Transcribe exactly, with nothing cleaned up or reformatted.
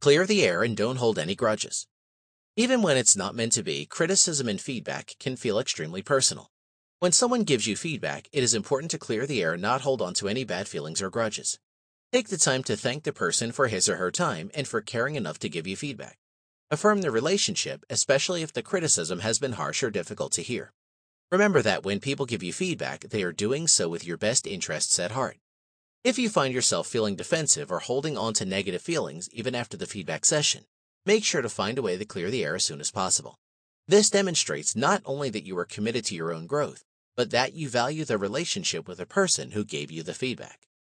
Clear the air and don't hold any grudges. Even when it's not meant to be, criticism and feedback can feel extremely personal. When someone gives you feedback, it is important to clear the air and not hold on to any bad feelings or grudges. Take the time to thank the person for his or her time and for caring enough to give you feedback. Affirm the relationship, especially if the criticism has been harsh or difficult to hear. Remember that when people give you feedback, they are doing so with your best interests at heart. If you find yourself feeling defensive or holding on to negative feelings even after the feedback session, make sure to find a way to clear the air as soon as possible. This demonstrates not only that you are committed to your own growth, but that you value the relationship with the person who gave you the feedback.